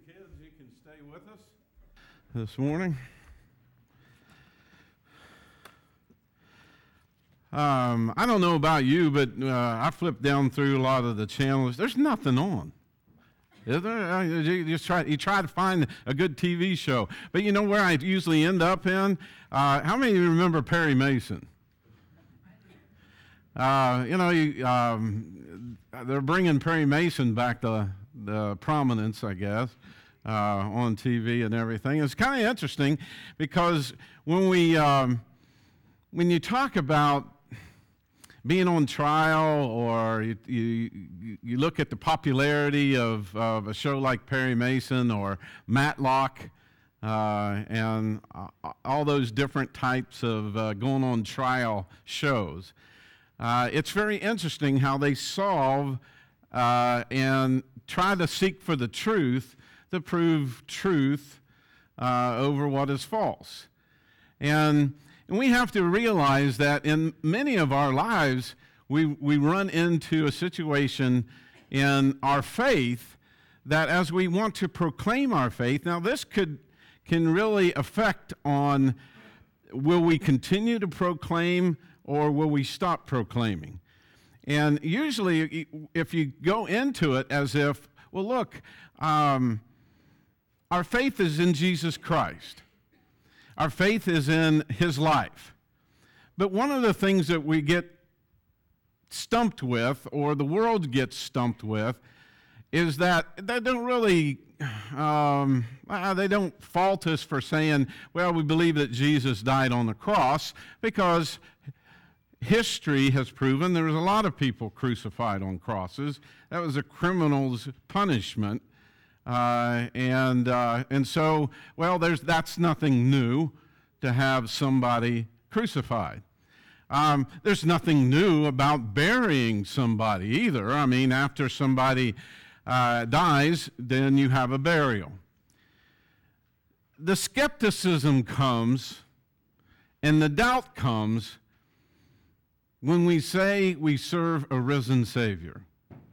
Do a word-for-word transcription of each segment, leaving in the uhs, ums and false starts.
kids, you can stay with us this morning. Um, I don't know about you, but uh, I flipped down through a lot of the channels. There's nothing on. Is there? You just try. You try to find a good T V show, but you know where I usually end up in. Uh, how many of you remember Perry Mason? Uh, you know, you, um, they're bringing Perry Mason back to the prominence, I guess, uh, on T V and everything. It's kind of interesting because when we, um, when you talk about being on trial, or you, you, you look at the popularity of, of a show like Perry Mason or Matlock, uh, and uh, all those different types of uh, going on trial shows, uh, it's very interesting how they solve uh, and try to seek for the truth to prove truth uh, over what is false. And And we have to realize that in many of our lives, we, we run into a situation in our faith that as we want to proclaim our faith, now this could can really affect on, will we continue to proclaim or will we stop proclaiming? And usually if you go into it as if, well, look, um, our faith is in Jesus Christ. Our faith is in his life. But one of the things that we get stumped with, or the world gets stumped with, is that they don't really, um, they don't fault us for saying, well, we believe that Jesus died on the cross, because history has proven there was a lot of people crucified on crosses. That was a criminal's punishment. Uh, and uh, and so, well, there's that's nothing new to have somebody crucified. Um, there's nothing new about burying somebody either. I mean, after somebody uh, dies, then you have a burial. The skepticism comes and the doubt comes when we say we serve a risen Savior,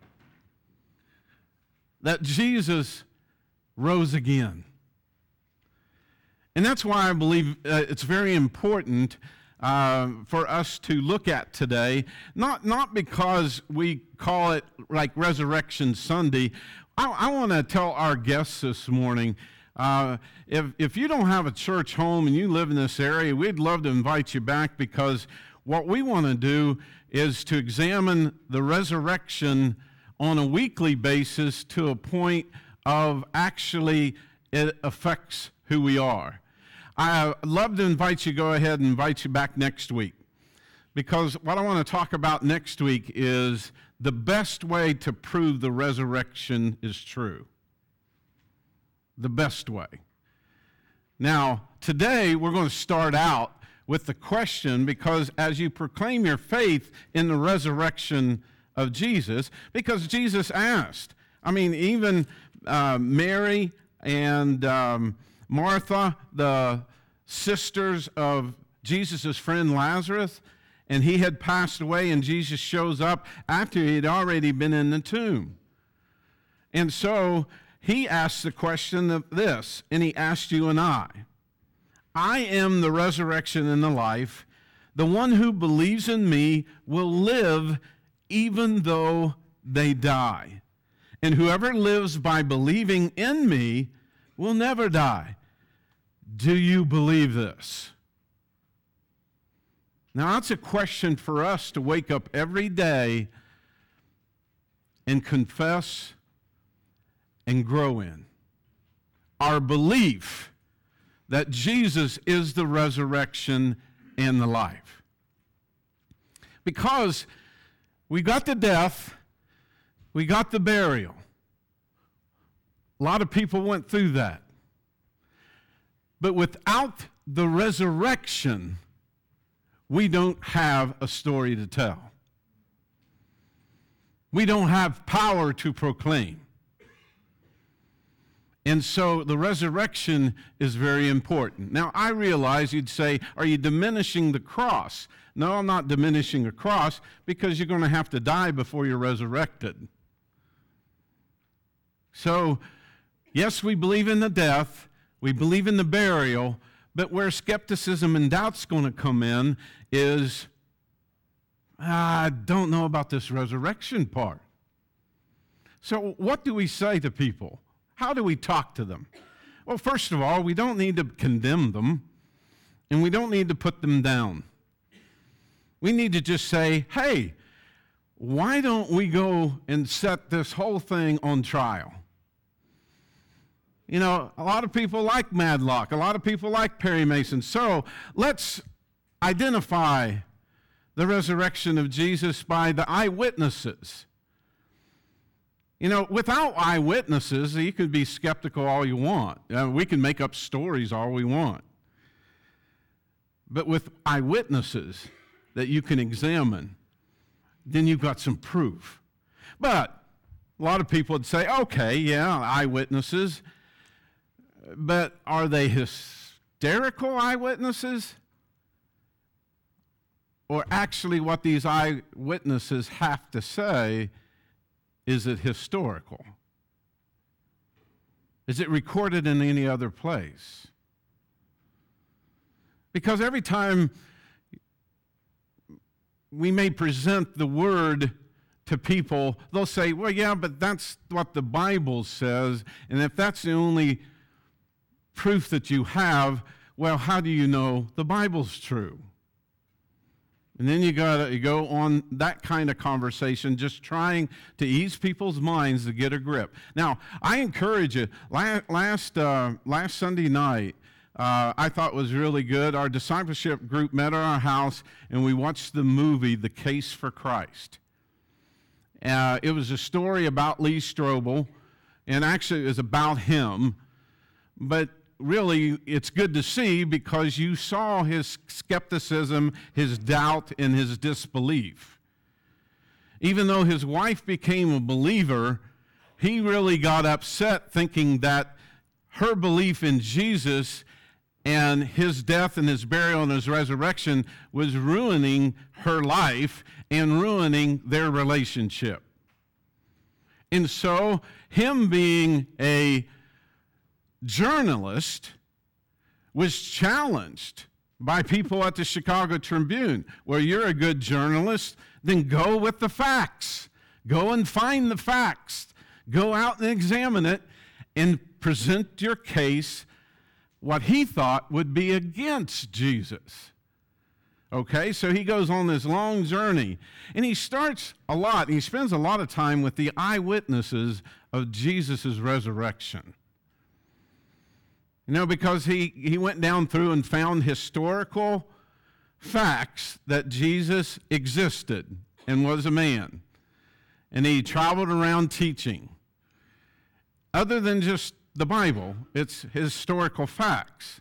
that Jesus rose again. And that's why I believe uh, it's very important uh, for us to look at today, not, not because we call it like Resurrection Sunday. I, I want to tell our guests this morning, uh, if, if you don't have a church home and you live in this area, we'd love to invite you back, because what we want to do is to examine the resurrection on a weekly basis to a point of actually it affects who we are. I'd love to invite you, go ahead and invite you back next week, because what I want to talk about next week is the best way to prove the resurrection is true. The best way. Now, today we're going to start out with the question, because as you proclaim your faith in the resurrection of Jesus, because Jesus asked, I mean, even uh, Mary and um, Martha, the sisters of Jesus' friend Lazarus, and he had passed away, and Jesus shows up after he had already been in the tomb. And so he asked the question of this, and he asked you and I, I am the resurrection and the life. The one who believes in me will live even though they die. And whoever lives by believing in me will never die. Do you believe this? Now, that's a question for us to wake up every day and confess and grow in. Our belief that Jesus is the resurrection and the life. Because we got the death, we got the burial. A lot of people went through that. But without the resurrection, we don't have a story to tell. We don't have power to proclaim. And so the resurrection is very important. Now, I realize you'd say, are you diminishing the cross? No, I'm not diminishing the cross, because you're going to have to die before you're resurrected. So Yes, we believe in the death, we believe in the burial, but where skepticism and doubt's going to come in is, I don't know about this resurrection part. So what do we say to people? How do we talk to them? Well, first of all, we don't need to condemn them, and we don't need to put them down. We need to just say, hey, why don't we go and set this whole thing on trial? You know, a lot of people like Madlock. A lot of people like Perry Mason. So let's identify the resurrection of Jesus by the eyewitnesses. You know, without eyewitnesses, you could be skeptical all you want. Uh, we can make up stories all we want. But with eyewitnesses that you can examine, then you've got some proof. But a lot of people would say, okay, yeah, eyewitnesses, but are they hysterical eyewitnesses? Or actually what these eyewitnesses have to say, is it historical? Is it recorded in any other place? Because every time we may present the word to people, they'll say, well, yeah, but that's what the Bible says, and if that's the only proof that you have, well, how do you know the Bible's true? And then you got to go on that kind of conversation, just trying to ease people's minds to get a grip. Now, I encourage you, last, uh, last Sunday night, Uh, I thought was really good. Our discipleship group met at our house, and we watched the movie, The Case for Christ. Uh, it was a story about Lee Strobel, and actually it was about him. But really, it's good to see because you saw his skepticism, his doubt, and his disbelief. Even though his wife became a believer, he really got upset thinking that her belief in Jesus and his death and his burial and his resurrection was ruining her life and ruining their relationship. And so, him being a journalist was challenged by people at the Chicago Tribune. Well, you're a good journalist, then go with the facts. Go and find the facts. Go out and examine it and present your case, what he thought would be against Jesus. Okay, so he goes on this long journey, and he starts a lot, and he spends a lot of time with the eyewitnesses of Jesus' resurrection. You know, because he, he went down through and found historical facts that Jesus existed and was a man. And he traveled around teaching. Other than just the Bible, it's historical facts.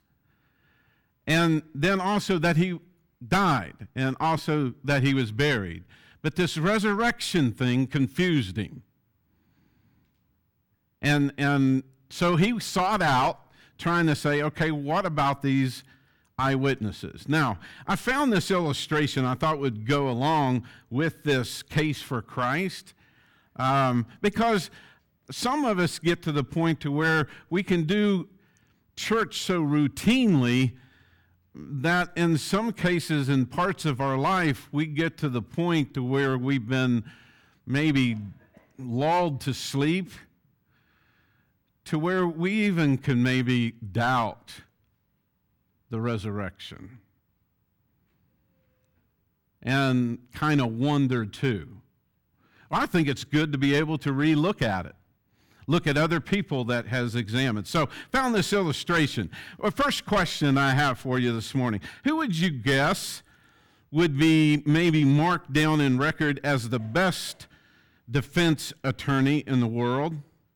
And then also that he died, and also that he was buried. But this resurrection thing confused him. And, and so he sought out, trying to say, okay, what about these eyewitnesses? Now, I found this illustration I thought would go along with this case for Christ, um, because some of us get to the point to where we can do church so routinely that in some cases, in parts of our life, we get to the point to where we've been maybe lulled to sleep, to where we even can maybe doubt the resurrection and kind of wonder too. I think it's good to be able to re-look at it. Look at other people that has examined. So, found this illustration. Well, first question I have for you this morning. Who would you guess would be maybe marked down in record as the best defense attorney in the world?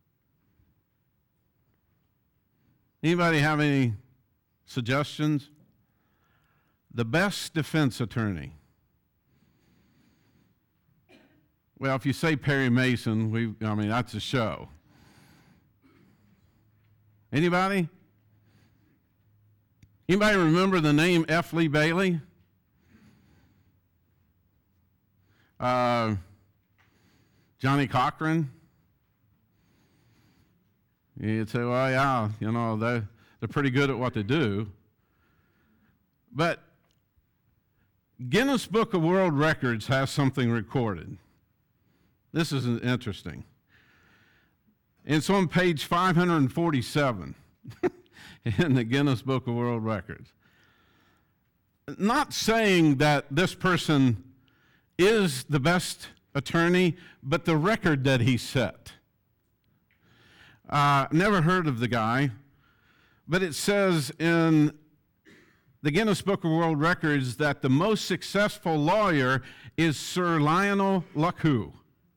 Anybody have any suggestions? The best defense attorney. Well, if you say Perry Mason, we I mean, that's a show. Anybody? Anybody remember the name F. Lee Bailey? Uh, Johnny Cochran? You'd say, well, yeah, you know, they're, they're pretty good at what they do. But Guinness Book of World Records has something recorded. This is interesting. It's on page five hundred forty-seven in the Guinness Book of World Records. Not saying that this person is the best attorney, but the record that he set. Uh, never heard of the guy, but it says in the Guinness Book of World Records that the most successful lawyer is Sir Lionel Luckhoo.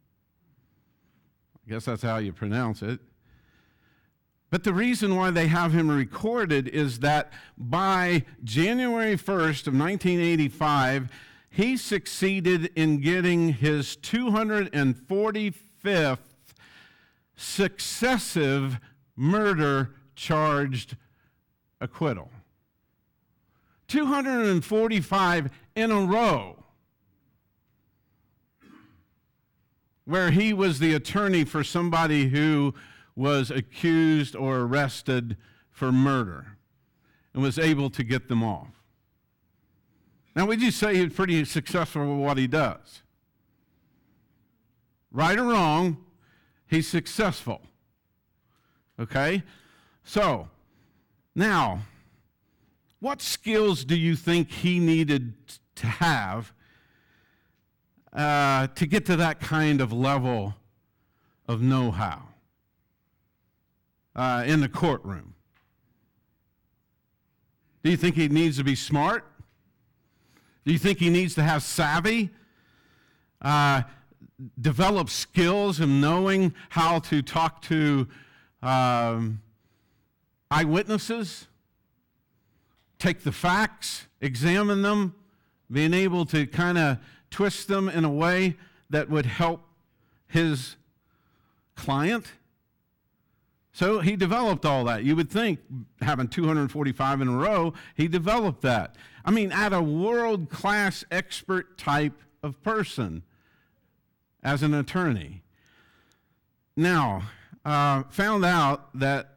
I guess that's how you pronounce it. But the reason why they have him recorded is that by January first of nineteen eighty-five, he succeeded in getting his two hundred forty-fifth successive murder charged acquittal. two hundred forty-five in a row, where he was the attorney for somebody who was accused or arrested for murder and was able to get them off. Now, would you say he's pretty successful with what he does? Right or wrong, he's successful. Okay? So, now, what skills do you think he needed to have uh, to get to that kind of level of know-how uh, in the courtroom? Do you think he needs to be smart? Do you think he needs to have savvy? Uh, develop skills in knowing how to talk to um, eyewitnesses? Take the facts, examine them, being able to kind of twist them in a way that would help his client? So he developed all that. You would think, having two hundred forty-five in a row, he developed that. I mean, at a world-class expert type of person as an attorney. Now, uh, found out that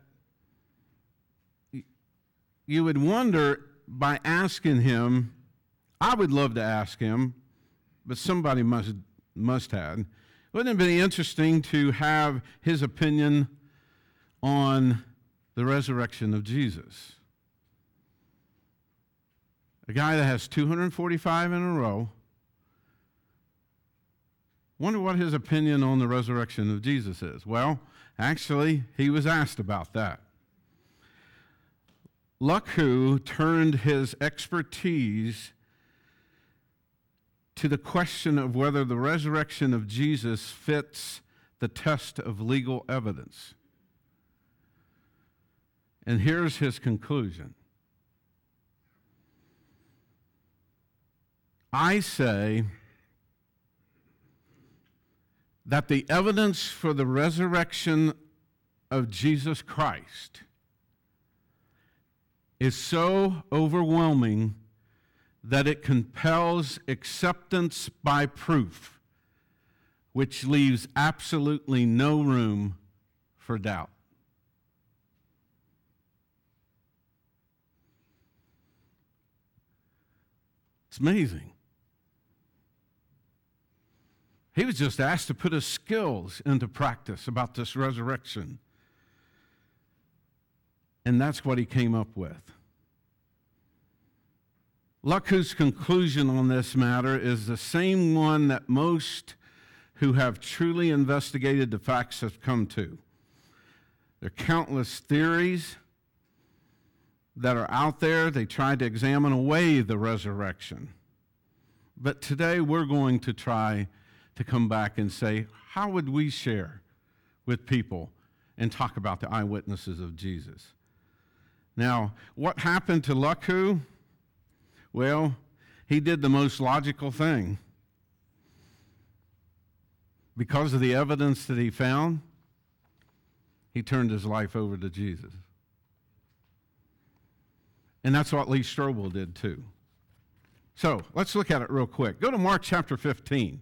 you would wonder by asking him, I would love to ask him, but somebody must, must have. Wouldn't it be interesting to have his opinion on the resurrection of Jesus? A guy that has two hundred forty-five in a row. Wonder what his opinion on the resurrection of Jesus is. Well, actually, he was asked about that. Luckhoo turned his expertise to the question of whether the resurrection of Jesus fits the test of legal evidence. And here's his conclusion. I say that the evidence for the resurrection of Jesus Christ is so overwhelming that it compels acceptance by proof, which leaves absolutely no room for doubt. It's amazing. He was just asked to put his skills into practice about this resurrection. And that's what he came up with. Luckhoo's conclusion on this matter is the same one that most who have truly investigated the facts have come to. There are countless theories that are out there. They tried to examine away the resurrection. But today we're going to try to come back and say, how would we share with people and talk about the eyewitnesses of Jesus? Now, what happened to Luckhoo? Well, he did the most logical thing. Because of the evidence that he found, he turned his life over to Jesus. And that's what Lee Strobel did too. So let's look at it real quick. Go to Mark chapter fifteen.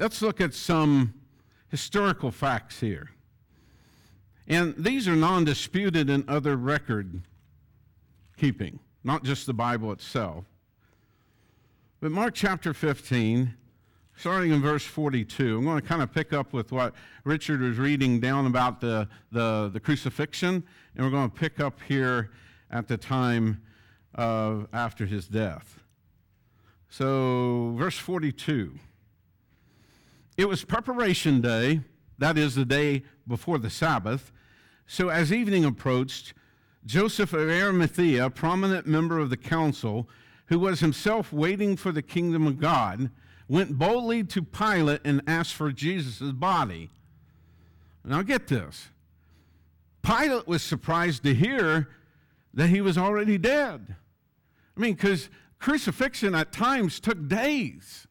let's look at some historical facts here. And these are non-disputed in other record keeping, not just the Bible itself. But Mark chapter fifteen, starting in verse forty-two, I'm going to kind of pick up with what Richard was reading down about the, the, the crucifixion, and we're going to pick up here at the time of after his death. So, verse forty-two. It was preparation day, that is the day before the Sabbath. So as evening approached, Joseph of Arimathea, a prominent member of the council, who was himself waiting for the kingdom of God, went boldly to Pilate and asked for Jesus' body. Now get this. Pilate was surprised to hear that he was already dead. I mean, because crucifixion at times took days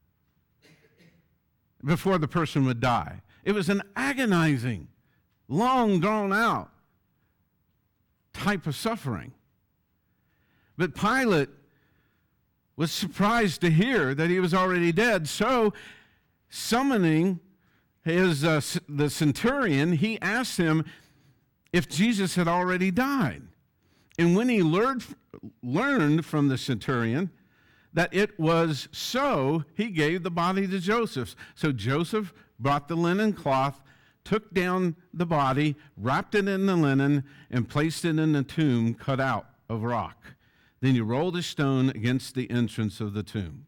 before the person would die. It was an agonizing, long drawn out type of suffering. But Pilate was surprised to hear that he was already dead. So, summoning his uh, the centurion, he asked him if Jesus had already died. And when he learned, learned from the centurion that it was so, he gave the body to Joseph. So Joseph brought the linen cloth, took down the body, wrapped it in the linen, and placed it in the tomb cut out of rock. Then he rolled a stone against the entrance of the tomb.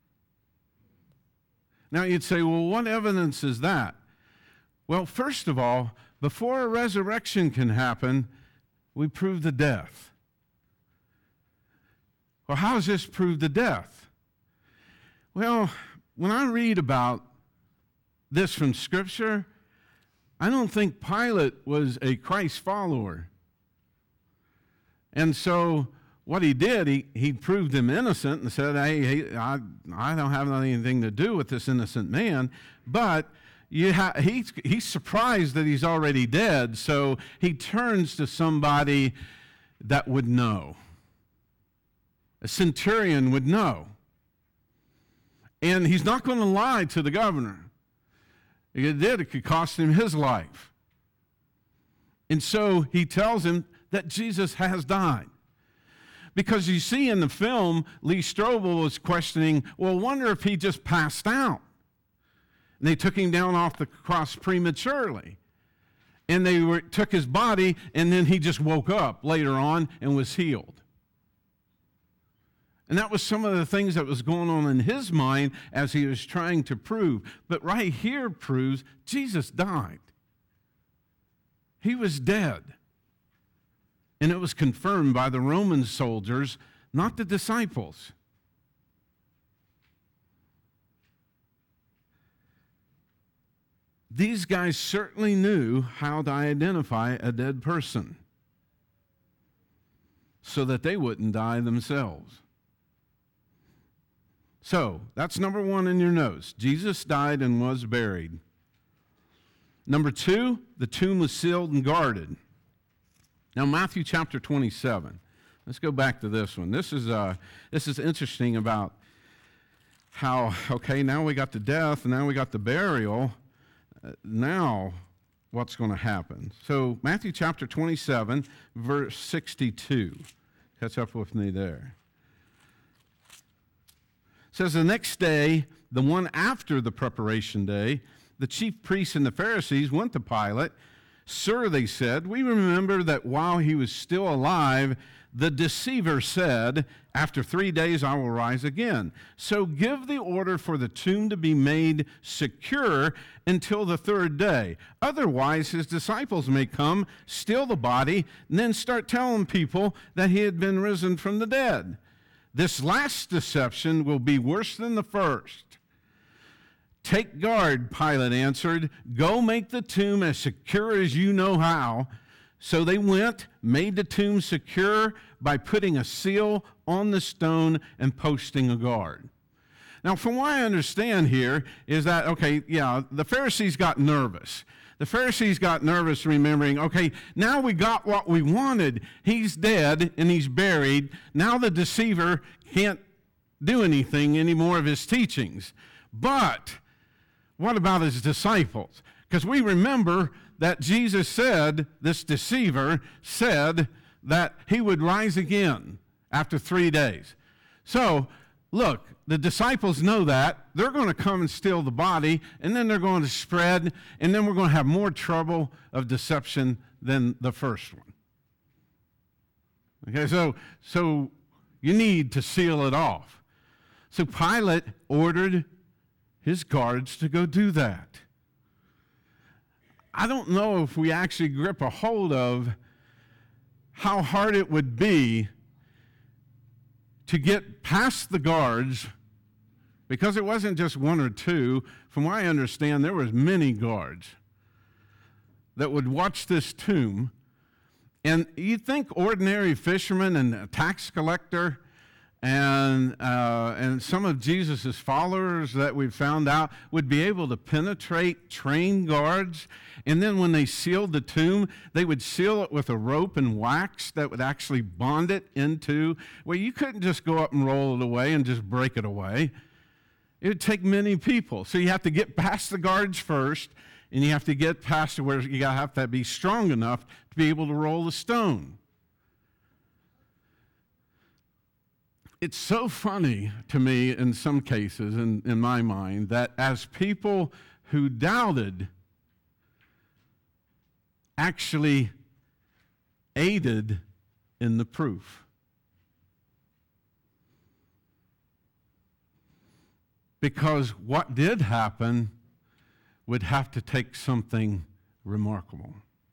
Now you'd say, well, what evidence is that? Well, first of all, before a resurrection can happen, we prove the death. Well, how does this prove the death? Well, when I read about this from Scripture, I don't think Pilate was a Christ follower. And so what he did, he, he proved him innocent and said, hey, hey I, I don't have anything to do with this innocent man. But you ha- he's, he's surprised that he's already dead, so he turns to somebody that would know. A centurion would know. And he's not going to lie to the governor. If it did, it could cost him his life. And so he tells him that Jesus has died. Because you see in the film, Lee Strobel was questioning, well, wonder if he just passed out. And they took him down off the cross prematurely. And they were, took his body, and then he just woke up later on and was healed. And that was some of the things that was going on in his mind as he was trying to prove. But right here proves Jesus died. He was dead. And it was confirmed by the Roman soldiers, not the disciples. These guys certainly knew how to identify a dead person so that they wouldn't die themselves. So, that's number one in your notes. Jesus died and was buried. Number two, the tomb was sealed and guarded. Now, Matthew chapter twenty-seven. Let's go back to this one. This is, uh, this is interesting about how, okay, now we got the death, and now we got the burial. Uh, now, what's going to happen? So, Matthew chapter twenty-seven, verse sixty-two. Catch up with me there. It says, the next day, the one after the preparation day, the chief priests and the Pharisees went to Pilate. Sir, they said, we remember that while he was still alive, the deceiver said, after three days I will rise again. So give the order for the tomb to be made secure until the third day. Otherwise, his disciples may come, steal the body, and then start telling people that he had been risen from the dead. This last deception will be worse than the first. Take guard, Pilate answered. Go make the tomb as secure as you know how. So they went, made the tomb secure by putting a seal on the stone and posting a guard. Now, from what I understand here is that, okay, yeah, the Pharisees got nervous. The Pharisees got nervous remembering, okay, now we got what we wanted. He's dead and he's buried. Now the deceiver can't do anything anymore of his teachings. But what about his disciples? Because we remember that Jesus said, this deceiver said that he would rise again after three days. So, look, the disciples know that. They're going to come and steal the body, and then they're going to spread, and then we're going to have more trouble of deception than the first one. Okay, so, so you need to seal it off. So Pilate ordered his guards to go do that. I don't know if we actually grip a hold of how hard it would be to get past the guards, because it wasn't just one or two. From what I understand, there was many guards that would watch this tomb. And you'd think ordinary fishermen and a tax collector and uh, and some of Jesus' followers that we found out would be able to penetrate trained guards. And then when they sealed the tomb, they would seal it with a rope and wax that would actually bond it into, well, you couldn't just go up and roll it away and just break it away. It would take many people. So you have to get past the guards first, and you have to get past where you have to be strong enough to be able to roll the stone. It's so funny to me in some cases, in, in my mind, that as people who doubted actually aided in the proof. Because what did happen would have to take something remarkable.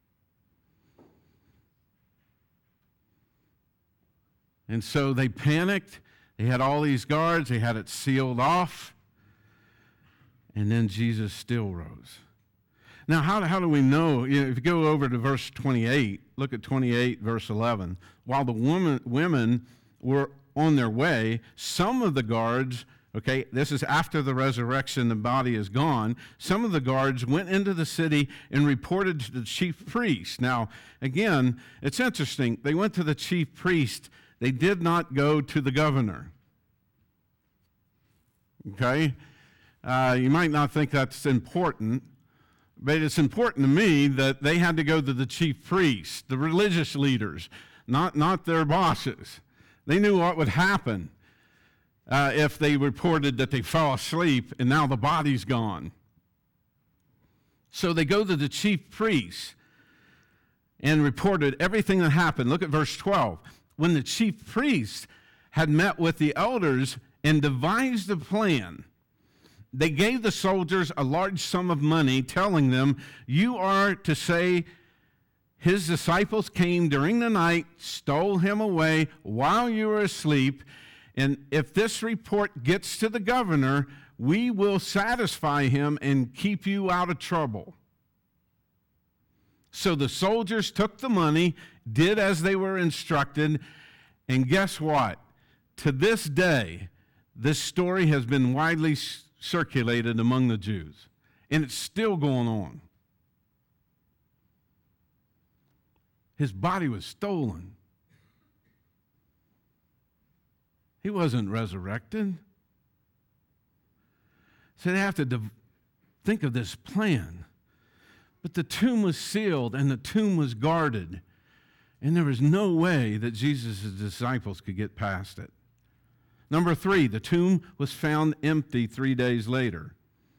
And so they panicked. They had all these guards. They had it sealed off. And then Jesus still rose. Now, how, how do we know? You know? If you go over to verse twenty-eight, look at twenty-eight, verse eleven. While the woman, women were on their way, some of the guards, okay, this is after the resurrection, the body is gone, some of the guards went into the city and reported to the chief priest. Now, again, it's interesting. They went to the chief priest. They did not go to the governor. Okay? Uh, you might not think that's important, but it's important to me that they had to go to the chief priests, the religious leaders, not, not their bosses. They knew what would happen uh, if they reported that they fell asleep and now the body's gone. So they go to the chief priests and reported everything that happened. Look at verse twelve. When the chief priests had met with the elders and devised a plan, they gave the soldiers a large sum of money, telling them, "You are to say his disciples came during the night, stole him away while you were asleep, and if this report gets to the governor, we will satisfy him and keep you out of trouble." So the soldiers took the money, did as they were instructed, and guess what? To this day, this story has been widely circulated among the Jews, and it's still going on. His body was stolen. He wasn't resurrected. So they have to div- think of this plan. But the tomb was sealed and the tomb was guarded, and there was no way that Jesus' disciples could get past it. Number three, the tomb was found empty three days later.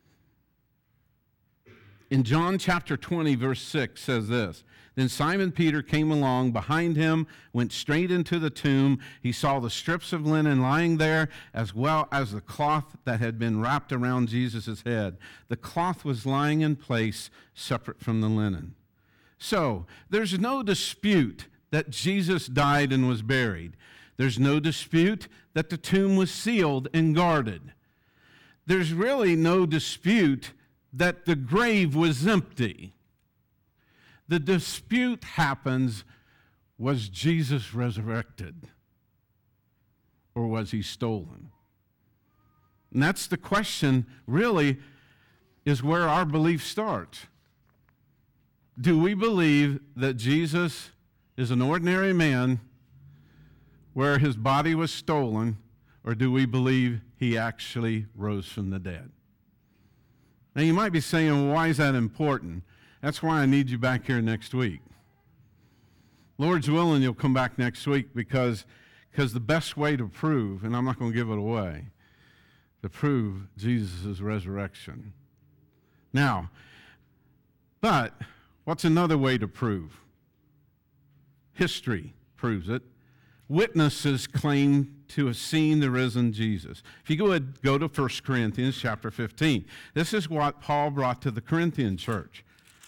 In John chapter twenty, verse six says this, "Then Simon Peter came along behind him, went straight into the tomb. He saw the strips of linen lying there, as well as the cloth that had been wrapped around Jesus' head. The cloth was lying in place, separate from the linen." So, there's no dispute that Jesus died and was buried. There's no dispute that the tomb was sealed and guarded. There's really no dispute that the grave was empty. The dispute happens, was Jesus resurrected? Or was he stolen? And that's the question, really, is where our belief starts. Do we believe that Jesus is an ordinary man where his body was stolen, or do we believe he actually rose from the dead? Now, you might be saying, well, why is that important? That's why I need you back here next week. Lord's willing, you'll come back next week because, because the best way to prove, and I'm not going to give it away, to prove Jesus' resurrection. Now, but what's another way to prove? History proves it. Witnesses claim to have seen the risen Jesus. If you go ahead, go to First Corinthians chapter fifteen. This is what Paul brought to the Corinthian church.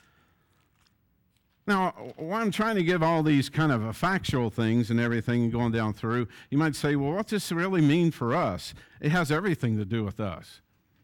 Now, while I'm trying to give all these kind of factual things and everything going down through, you might say, well, what's this really mean for us? It has everything to do with us.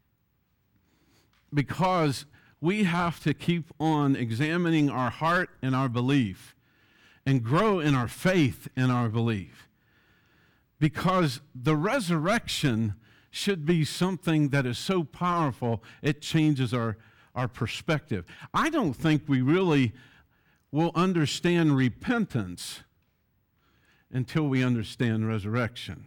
Because we have to keep on examining our heart and our belief and grow in our faith and our belief. Because the resurrection should be something that is so powerful, it changes our, our perspective. I don't think we really will understand repentance until we understand resurrection.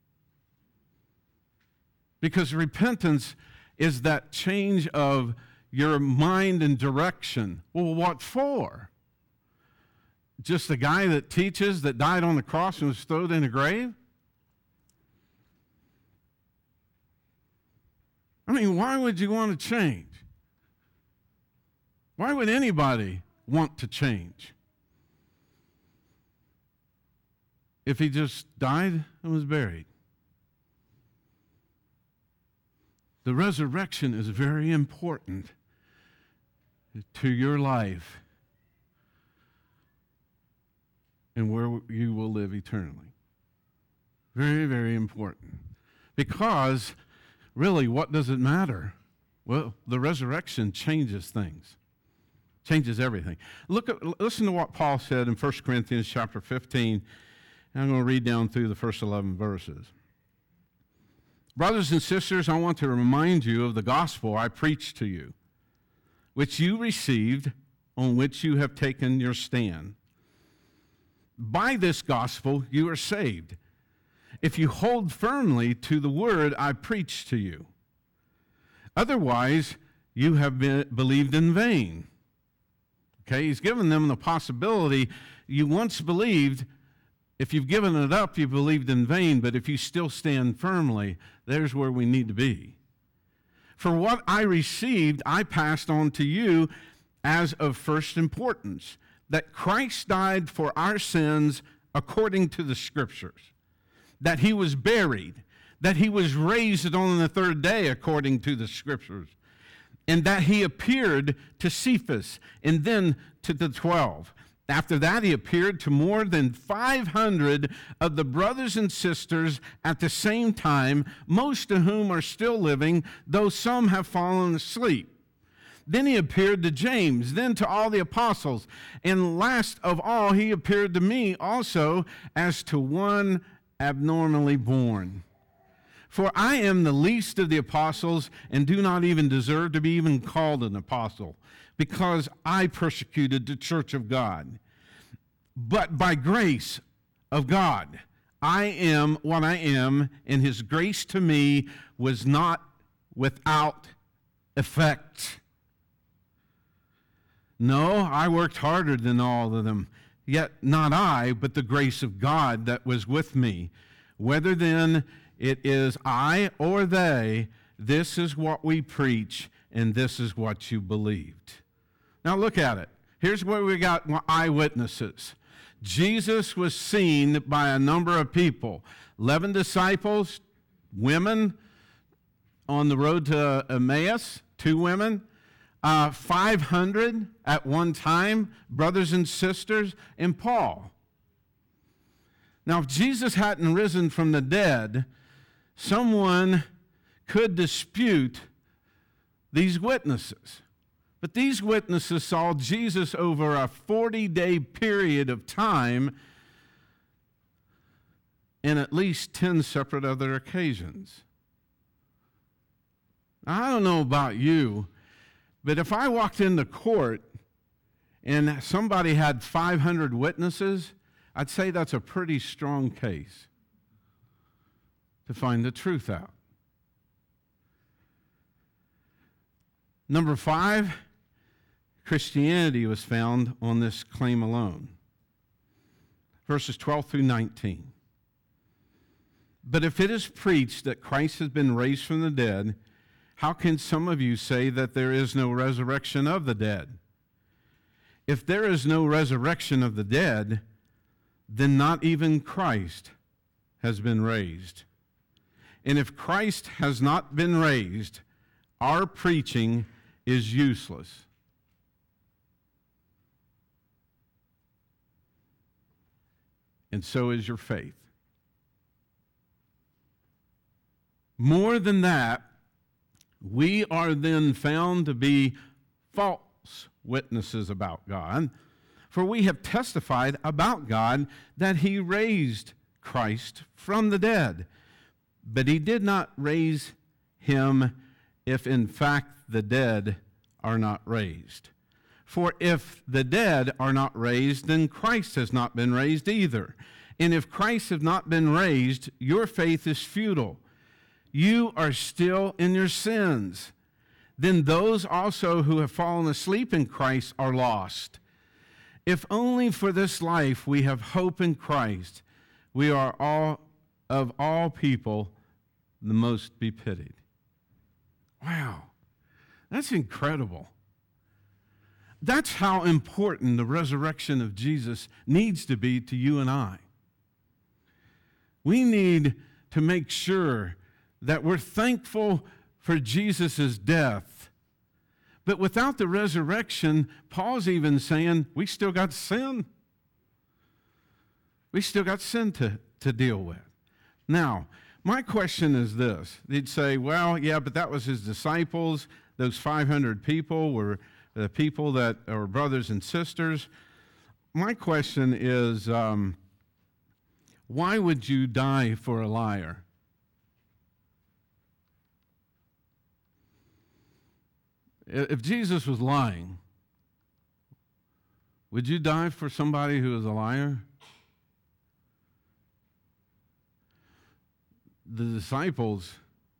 Because repentance is that change of your mind and direction. Well, what for? Just a guy that teaches that died on the cross and was thrown in a grave? I mean, why would you want to change? Why would anybody want to change? If he just died and was buried. The resurrection is very important to your life and where you will live eternally. Very, very important. Because, really, what does it matter? Well, the resurrection changes things. Changes everything. Look at, listen to what Paul said in First Corinthians chapter fifteen. And I'm going to read down through the first eleven verses. Brothers and sisters, I want to remind you of the gospel I preached to you, which you received, on which you have taken your stand. By this gospel you are saved, if you hold firmly to the word I preached to you. Otherwise, you have been believed in vain. Okay, he's given them the possibility. You once believed, if you've given it up, you believed in vain, but if you still stand firmly, there's where we need to be. For what I received, I passed on to you as of first importance, that Christ died for our sins according to the Scriptures, that he was buried, that he was raised on the third day according to the Scriptures, and that he appeared to Cephas and then to the twelve. After that, he appeared to more than five hundred of the brothers and sisters at the same time, most of whom are still living, though some have fallen asleep. Then he appeared to James, then to all the apostles, and last of all, he appeared to me also as to one abnormally born. For I am the least of the apostles and do not even deserve to be even called an apostle, because I persecuted the church of God. But by grace of God, I am what I am, and his grace to me was not without effect. No, I worked harder than all of them, yet not I, but the grace of God that was with me. Whether then it is I or they, this is what we preach, and this is what you believed. Now look at it. Here's where we got eyewitnesses. Jesus was seen by a number of people. Eleven disciples, women on the road to Emmaus, two women. Uh, five hundred at one time, brothers and sisters, and Paul. Now, if Jesus hadn't risen from the dead, someone could dispute these witnesses. But these witnesses saw Jesus over a forty-day period of time in at least ten separate other occasions. Now, I don't know about you, but if I walked into court and somebody had five hundred witnesses, I'd say that's a pretty strong case to find the truth out. Number five, Christianity was found on this claim alone. Verses twelve through nineteen. But if it is preached that Christ has been raised from the dead, how can some of you say that there is no resurrection of the dead? If there is no resurrection of the dead, then not even Christ has been raised. And if Christ has not been raised, our preaching is useless. And so is your faith. More than that, we are then found to be false witnesses about God, for we have testified about God that he raised Christ from the dead. But he did not raise him if in fact the dead are not raised. For if the dead are not raised, then Christ has not been raised either. And if Christ has not been raised, your faith is futile. You are still in your sins. Then those also who have fallen asleep in Christ are lost. If only for this life we have hope in Christ, we are all of all people the most be pitied. Wow, that's incredible. That's how important the resurrection of Jesus needs to be to you and I. We need to make sure that we're thankful for Jesus' death. But without the resurrection, Paul's even saying, we still got sin. We still got sin to, to deal with. Now, my question is this. They'd say, well, yeah, but that was his disciples. Those five hundred people were the people that are brothers and sisters. My question is, um, why would you die for a liar? If Jesus was lying, would you die for somebody who is a liar? The disciples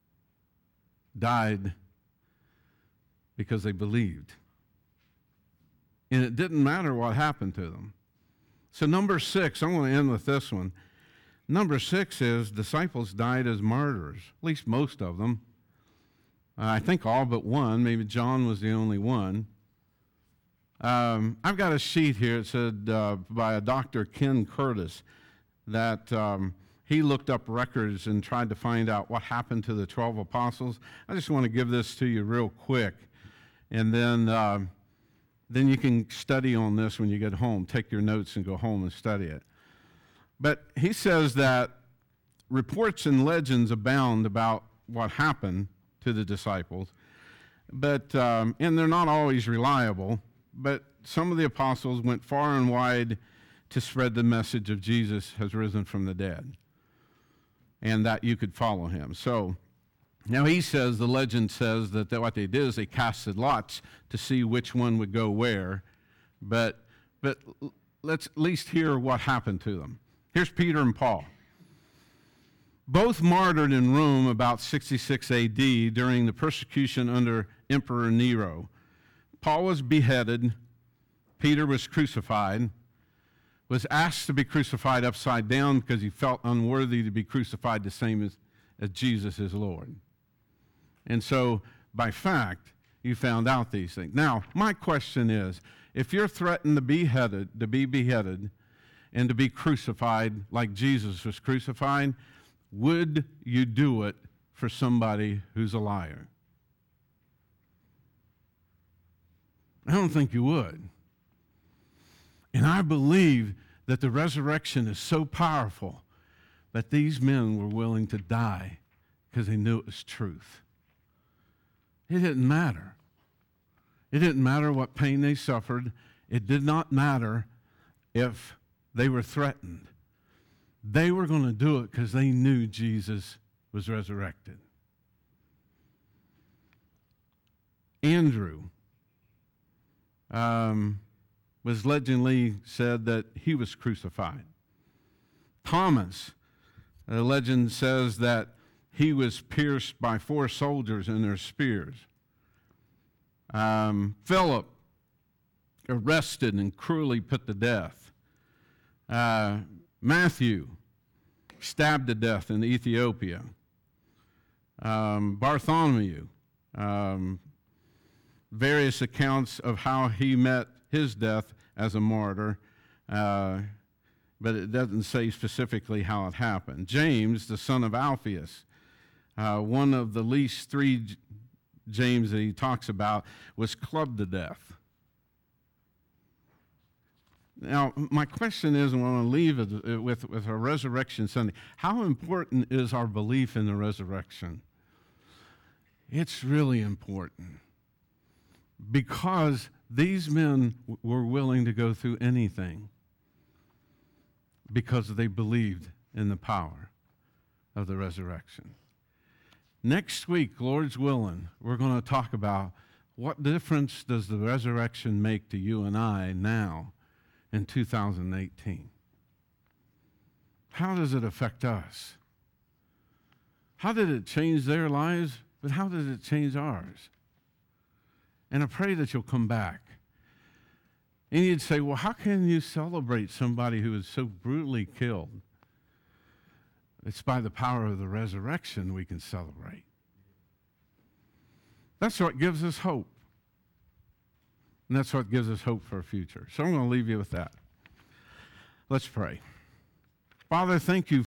died because they believed. And it didn't matter what happened to them. So number six, I'm going to end with this one. Number six is disciples died as martyrs, at least most of them. Uh, I think all but one. Maybe John was the only one. Um, I've got a sheet here. It said uh, by a Doctor Ken Curtis that um, he looked up records and tried to find out what happened to the twelve apostles. I just want to give this to you real quick, and then uh, then you can study on this when you get home. Take your notes and go home and study it. But he says that reports and legends abound about what happened to the disciples, but um, and they're not always reliable, but some of the apostles went far and wide to spread the message of Jesus has risen from the dead, and that you could follow him. So now he says, the legend says that they, what they did is they casted lots to see which one would go where, but but let's at least hear what happened to them. Here's Peter and Paul. Both martyred in Rome about sixty-six A D during the persecution under Emperor Nero. Paul was beheaded. Peter was crucified, was asked to be crucified upside down because he felt unworthy to be crucified the same as, as Jesus is Lord. And so, by fact, you found out these things. Now, my question is, if you're threatened to be beheaded, to be beheaded and to be crucified like Jesus was crucified, would you do it for somebody who's a liar? I don't think you would. And I believe that the resurrection is so powerful that these men were willing to die because they knew it was truth. It didn't matter. It didn't matter what pain they suffered. It did not matter if they were threatened. They were going to do it because they knew Jesus was resurrected. Andrew um, was legendly said that he was crucified. Thomas, the legend says that he was pierced by four soldiers in their spears. Um, Philip, arrested and cruelly put to death. Uh, Matthew, stabbed to death in Ethiopia. Um, Bartholomew, um, various accounts of how he met his death as a martyr, uh, but it doesn't say specifically how it happened. James, the son of Alphaeus, uh, one of the least three J- James that he talks about, was clubbed to death. Now, my question is, and I want to leave it with, with our Resurrection Sunday, how important is our belief in the resurrection? It's really important, because these men w- were willing to go through anything because they believed in the power of the resurrection. Next week, Lord's willing, we're going to talk about what difference does the resurrection make to you and I now in two thousand eighteen. How does it affect us? How did it change their lives, but how did it change ours? And I pray that you'll come back. And you'd say, well, how can you celebrate somebody who is so brutally killed? It's by the power of the resurrection we can celebrate. That's what gives us hope. And that's what gives us hope for our future. So I'm going to leave you with that. Let's pray. Father, thank you